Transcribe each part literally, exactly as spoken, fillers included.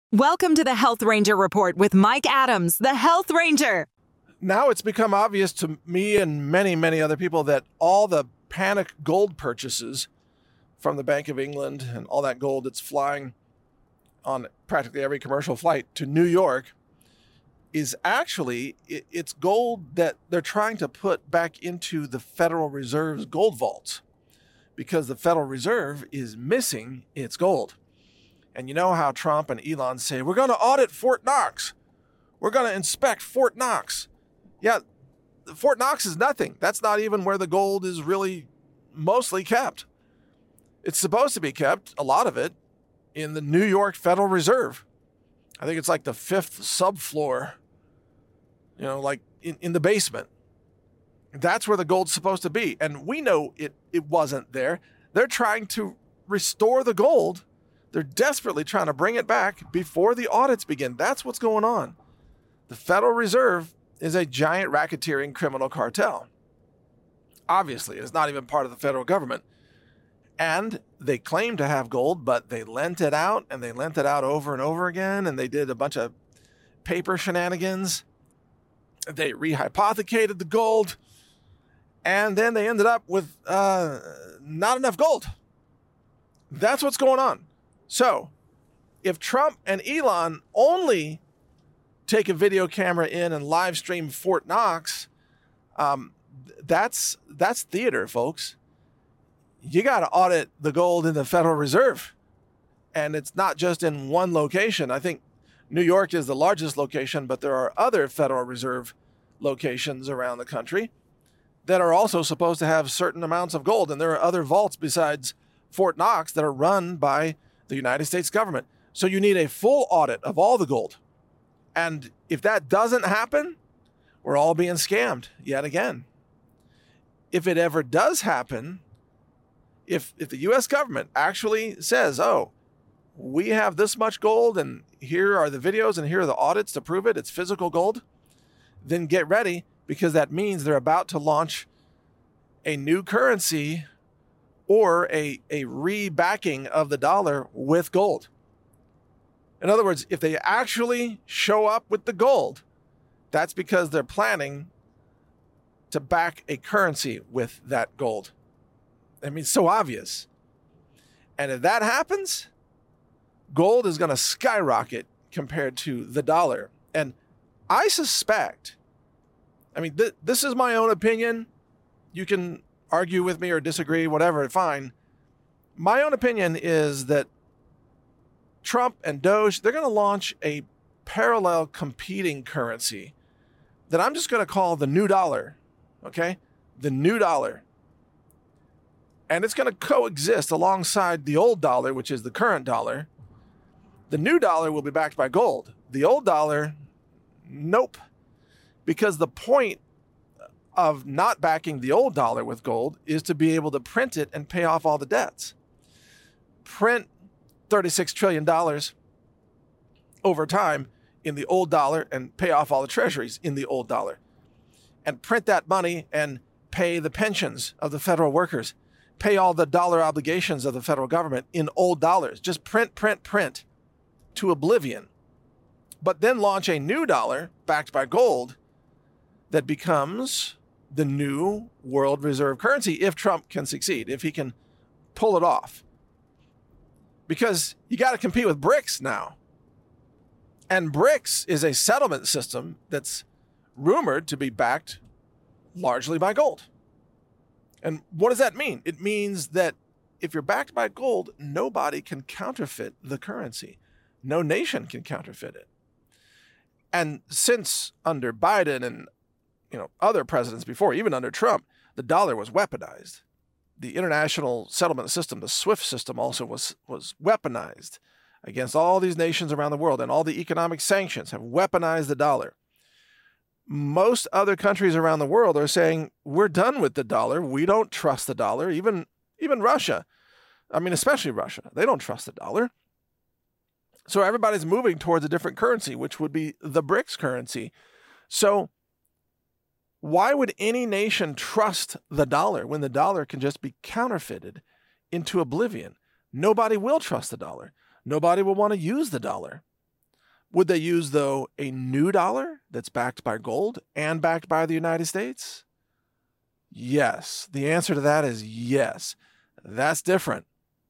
Welcome to the Health Ranger Report with Mike Adams, the Health Ranger. Now it's become obvious to me and many, many other people that all the panic gold purchases from the Bank of England and all that gold that's flying on practically every commercial flight to New York is actually, it's gold that they're trying to put back into the Federal Reserve's gold vaults because the Federal Reserve is missing its gold. And you know how Trump and Elon say, we're going to audit Fort Knox. We're going to inspect Fort Knox. Yeah, Fort Knox is nothing. That's not even where the gold is really mostly kept. It's supposed to be kept, a lot of it, in the New York Federal Reserve. I think it's like the fifth subfloor, you know, like in, in the basement. That's where the gold's supposed to be. And we know it, it wasn't there. They're trying to restore the gold. They're desperately trying to bring it back before the audits begin. That's what's going on. The Federal Reserve is a giant racketeering criminal cartel. Obviously, it's not even part of the federal government. And they claim to have gold, but they lent it out, and they lent it out over and over again, and they did a bunch of paper shenanigans. They rehypothecated the gold, and then they ended up with uh, not enough gold. That's what's going on. So, if Trump and Elon only take a video camera in and live stream Fort Knox, um, that's that's theater, folks. You got to audit the gold in the Federal Reserve. And it's not just in one location. I think New York is the largest location, but there are other Federal Reserve locations around the country that are also supposed to have certain amounts of gold. And there are other vaults besides Fort Knox that are run by the United States government. So you need a full audit of all the gold. And if that doesn't happen, we're all being scammed yet again. If it ever does happen, if if the U S government actually says, oh, we have this much gold and here are the videos and here are the audits to prove it, it's physical gold, then get ready because that means they're about to launch a new currency or a, a rebacking of the dollar with gold. In other words, if they actually show up with the gold, that's because they're planning to back a currency with that gold. I mean, it's so obvious. And if that happens, gold is going to skyrocket compared to the dollar. And I suspect, I mean, th- this is my own opinion. You can argue with me or disagree, whatever, fine. My own opinion is that Trump and Doge, they're going to launch a parallel competing currency that I'm just going to call the new dollar, okay? The new dollar. And it's going to coexist alongside the old dollar, which is the current dollar. The new dollar will be backed by gold. The old dollar, nope. Because the point of not backing the old dollar with gold is to be able to print it and pay off all the debts. Print thirty-six trillion dollars over time in the old dollar and pay off all the treasuries in the old dollar. And print that money and pay the pensions of the federal workers. Pay all the dollar obligations of the federal government in old dollars. Just print, print, print to oblivion. But then launch a new dollar backed by gold that becomes the new world reserve currency if Trump can succeed, if he can pull it off. Because you got to compete with BRICS now. And BRICS is a settlement system that's rumored to be backed largely by gold. And what does that mean? It means that if you're backed by gold, nobody can counterfeit the currency. No nation can counterfeit it. And since under Biden and you know other presidents before, even under Trump, the dollar was weaponized. The international settlement system, the SWIFT system, also was, was weaponized against all these nations around the world, and all the economic sanctions have weaponized the dollar. Most other countries around the world are saying, we're done with the dollar. We don't trust the dollar. Even, even Russia. I mean, especially Russia. They don't trust the dollar. So everybody's moving towards a different currency, which would be the BRICS currency. So why would any nation trust the dollar when the dollar can just be counterfeited into oblivion? Nobody will trust the dollar. Nobody will want to use the dollar. Would they use, though, a new dollar that's backed by gold and backed by the United States? Yes. The answer to that is yes. That's different.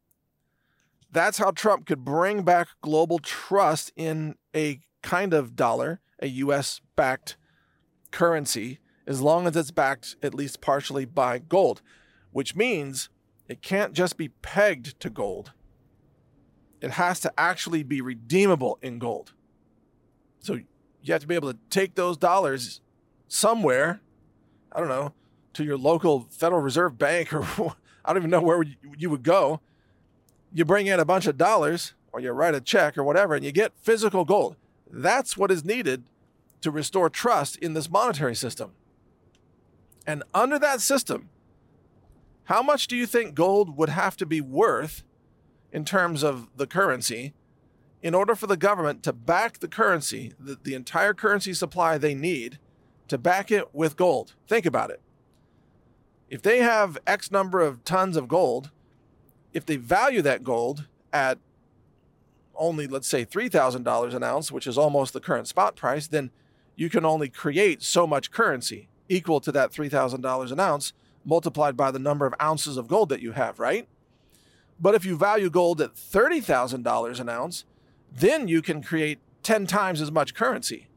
That's how Trump could bring back global trust in a kind of dollar, a U S-backed currency, as long as it's backed at least partially by gold, which means it can't just be pegged to gold. It has to actually be redeemable in gold. So you have to be able to take those dollars somewhere, I don't know, to your local Federal Reserve Bank, or I don't even know where you would go. You bring in a bunch of dollars, or you write a check or whatever, and you get physical gold. That's what is needed to restore trust in this monetary system. And under that system, how much do you think gold would have to be worth in terms of the currency in order for the government to back the currency, the, the entire currency supply they need, to back it with gold? Think about it. If they have X number of tons of gold, if they value that gold at only, let's say, three thousand dollars an ounce, which is almost the current spot price, then you can only create so much currency equal to that three thousand dollars an ounce multiplied by the number of ounces of gold that you have, right? But if you value gold at thirty thousand dollars an ounce, then you can create ten times as much currency.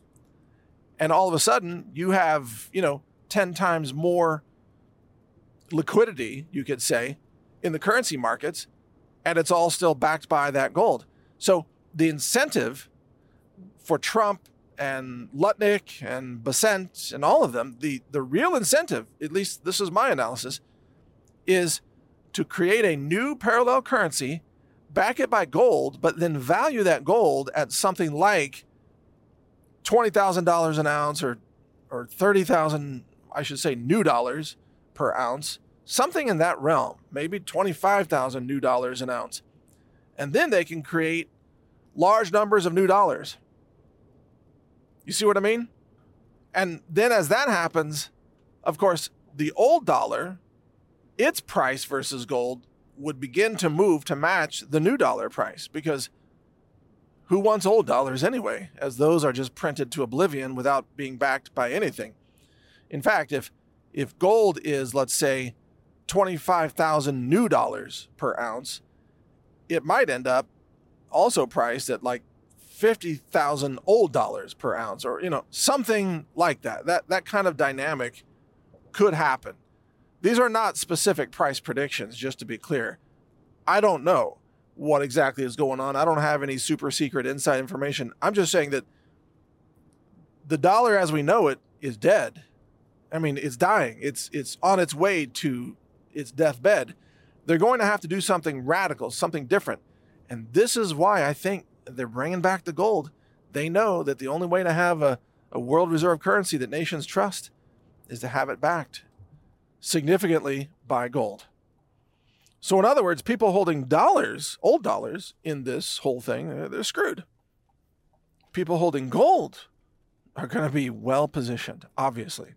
And all of a sudden, you have, you know, ten times more liquidity, you could say, in the currency markets, and it's all still backed by that gold. So the incentive for Trump and Lutnick and Bessent and all of them, the, the real incentive, at least this is my analysis, is to create a new parallel currency, back it by gold, but then value that gold at something like twenty thousand dollars an ounce, or, or thirty thousand, I should say, new dollars per ounce, something in that realm, maybe twenty-five thousand new dollars an ounce. And then they can create large numbers of new dollars. You see what I mean? And then as that happens, of course, the old dollar, its price versus gold would begin to move to match the new dollar price, because who wants old dollars anyway, as those are just printed to oblivion without being backed by anything. In fact, if if gold is, let's say, twenty-five thousand new dollars per ounce, it might end up also priced at like fifty thousand old dollars per ounce, or, you know, something like that. That that kind of dynamic could happen. These are not specific price predictions, just to be clear. I don't know what exactly is going on. I don't have any super secret inside information. I'm just saying that the dollar as we know it is dead. I mean, it's dying. It's it's on its way to its deathbed. They're going to have to do something radical, something different. And this is why I think they're bringing back the gold. They know that the only way to have a, a world reserve currency that nations trust is to have it backed significantly by gold. So in other words, people holding dollars, old dollars, in this whole thing, they're screwed. People holding gold are going to be well positioned, obviously.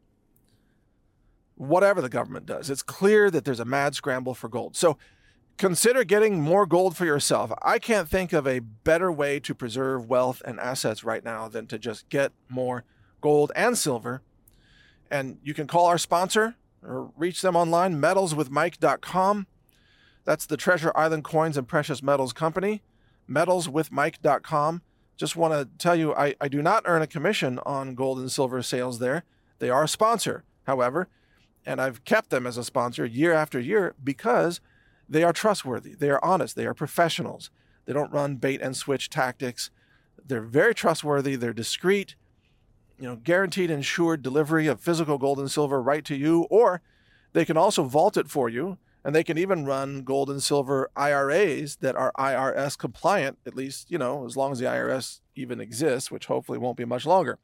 Whatever the government does, it's clear that there's a mad scramble for gold. So consider getting more gold for yourself. I can't think of a better way to preserve wealth and assets right now than to just get more gold and silver. And you can call our sponsor or reach them online, metals with mike dot com. That's the Treasure Island Coins and Precious Metals Company, metals with mike dot com. Just want to tell you, I, I do not earn a commission on gold and silver sales there. They are a sponsor, however, and I've kept them as a sponsor year after year because they are trustworthy. They are honest. They are professionals. They don't run bait and switch tactics. They're very trustworthy. They're discreet, you know, guaranteed insured delivery of physical gold and silver right to you, or they can also vault it for you. And they can even run gold and silver I R As that are I R S compliant, at least, you know, as long as the I R S even exists, which hopefully won't be much longer.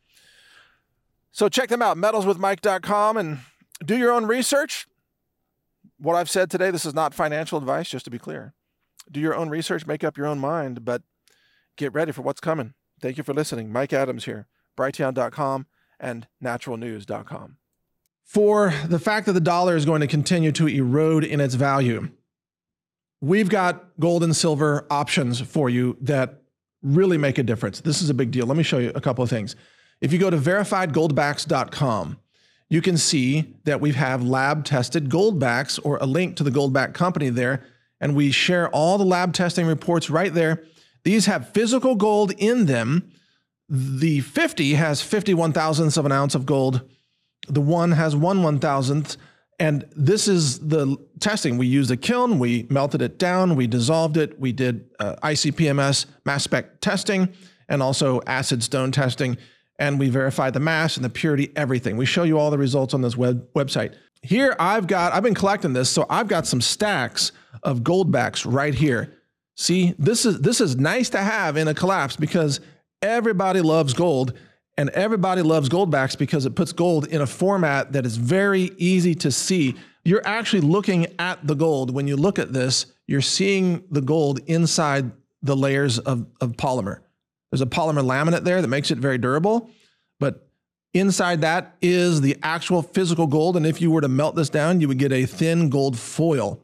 So check them out, metals with mike dot com, and do your own research. What I've said today, this is not financial advice, just to be clear. Do your own research, make up your own mind, but get ready for what's coming. Thank you for listening. Mike Adams here, brighteon dot com and natural news dot com. For the fact that the dollar is going to continue to erode in its value, we've got gold and silver options for you that really make a difference. This is a big deal. Let me show you a couple of things. If you go to verified goldbacks dot com, you can see that we have lab-tested goldbacks, or a link to the Goldback Company there, and we share all the lab testing reports right there. These have physical gold in them. The fifty has fifty-one thousandths of an ounce of gold. The one has one one thousandth. And this is the testing. We used a kiln, we melted it down, we dissolved it, we did uh, I C P M S mass spec testing, and also acid stone testing, and we verified the mass and the purity, everything. We show you all the results on this web website. Here I've got, I've been collecting this, so I've got some stacks of goldbacks right here. See, this is, this is nice to have in a collapse because everybody loves gold. And everybody loves goldbacks because it puts gold in a format that is very easy to see. You're actually looking at the gold. When you look at this, you're seeing the gold inside the layers of, of polymer. There's a polymer laminate there that makes it very durable, but inside that is the actual physical gold. And if you were to melt this down, you would get a thin gold foil.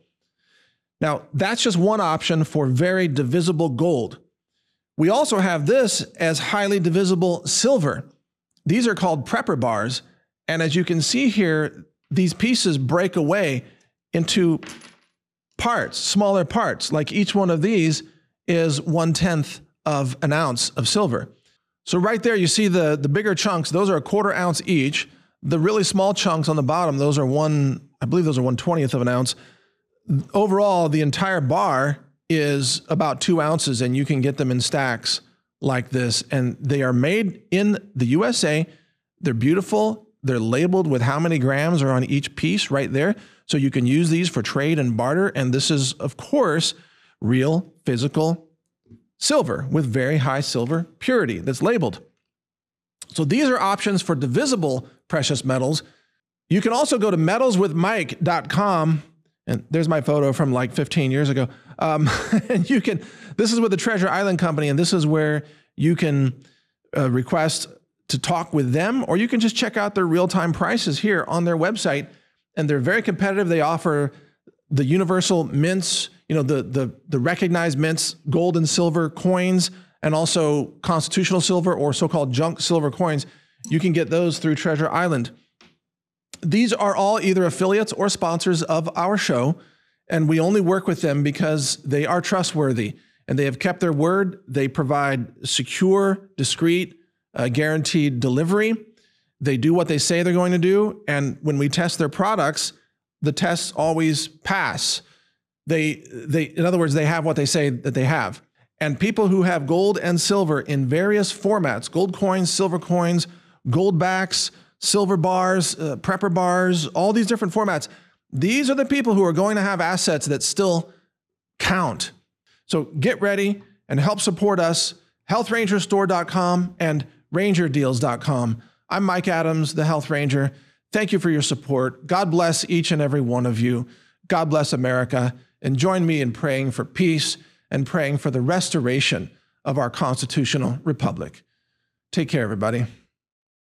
Now, that's just one option for very divisible gold. We also have this as highly divisible silver. These are called prepper bars. And as you can see here, these pieces break away into parts, smaller parts. Like each one of these is one-tenth of an ounce of silver. So right there, you see the, the bigger chunks. Those are a quarter ounce each. The really small chunks on the bottom, those are one, I believe those are one twentieth of an ounce. Overall, the entire bar is about two ounces, and you can get them in stacks like this. And they are made in the U S A. They're beautiful. They're labeled with how many grams are on each piece right there. So you can use these for trade and barter. And this is, of course, real physical silver with very high silver purity that's labeled. So these are options for divisible precious metals. You can also go to metals with mike dot com. And there's my photo from like fifteen years ago. Um, and you can, this is with the Treasure Island Company, and this is where you can uh, request to talk with them, or you can just check out their real-time prices here on their website. And they're very competitive. They offer the universal mints, you know, the, the, the recognized mints, gold and silver coins, and also constitutional silver or so-called junk silver coins. You can get those through Treasure Island. These are all either affiliates or sponsors of our show, and we only work with them because they are trustworthy and they have kept their word. They provide secure, discreet, uh, guaranteed delivery. They do what they say they're going to do, and when we test their products, the tests always pass. They, they, in other words, they have what they say that they have. And people who have gold and silver in various formats, gold coins, silver coins, gold backs, silver bars, uh, prepper bars, all these different formats. These are the people who are going to have assets that still count. So get ready and help support us, health ranger store dot com and ranger deals dot com. I'm Mike Adams, the Health Ranger. Thank you for your support. God bless each and every one of you. God bless America. And join me in praying for peace and praying for the restoration of our constitutional republic. Take care, everybody.